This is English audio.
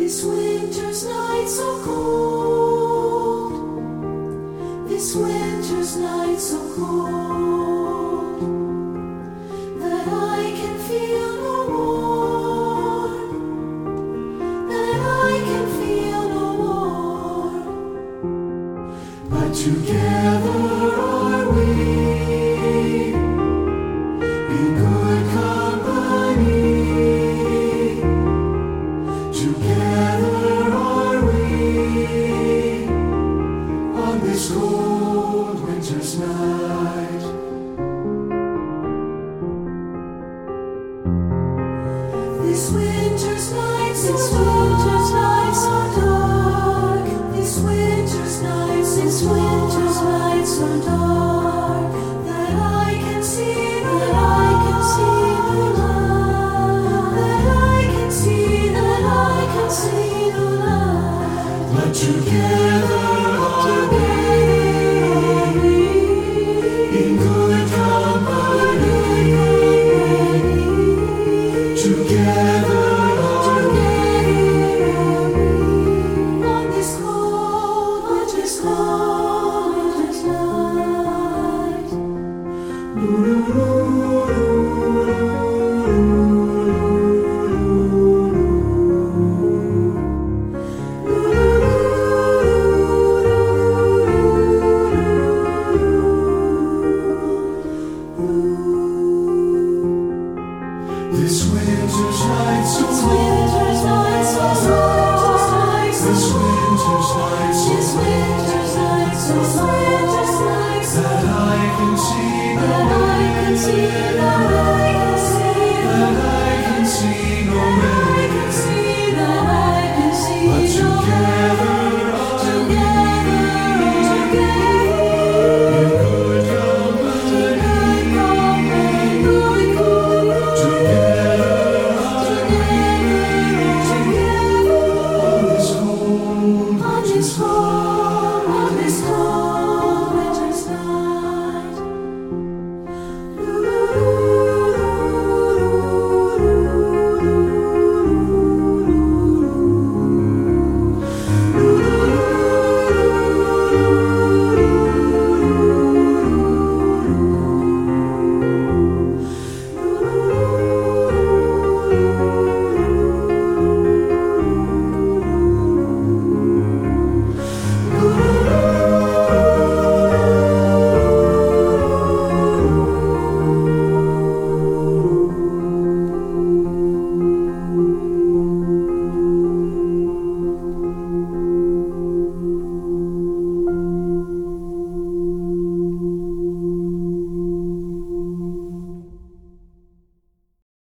This winter's night so cold, this winter's night so cold, that I can feel no warmth, that I can feel no warmth, but together are we in good company. Together are we on this cold winter's night. This winter's night so dark. This winter's night so dark that I can see the light. That I can see the light. But together are we in good company. Together are we on this cold winter's night. This winter's night so long. This winter's night so long.